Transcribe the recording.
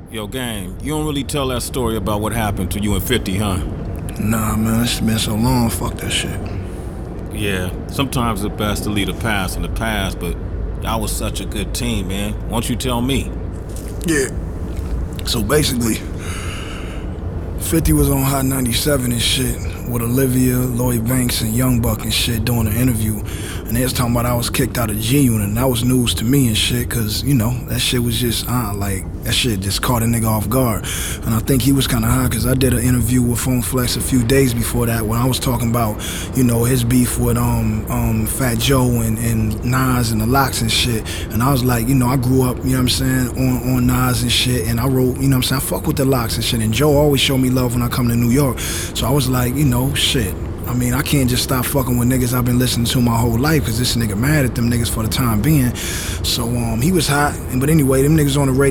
Yo, gang, you don't really tell that story about what happened to you and 50, huh? Nah, man, it's been so long. Fuck that shit. Yeah, sometimes it's best to leave the past in the past, but y'all was such a good team, man. Why don't you tell me? Yeah. So basically, 50 was on Hot 97 and shit with Olivia, Lloyd Banks, and Young Buck and shit doing an interview. And they was talking about I was kicked out of G-Unit, and that was news to me and shit, cause, you know, that shit was just, that shit just caught a nigga off guard. And I think he was kinda high, cause I did an interview with Phone Flex a few days before that when I was talking about, you know, his beef with Fat Joe and Nas and the Lox and shit. And I was like, you know, I grew up, you know what I'm saying, on Nas and shit, and I wrote, you know what I'm saying, I fuck with the Lox and shit. And Joe always showed me love when I come to New York. So I was like, you know, shit. I mean, I can't just stop fucking with niggas I've been listening to my whole life, cause this nigga mad at them niggas for the time being. So he was hot, but anyway, them niggas on the radio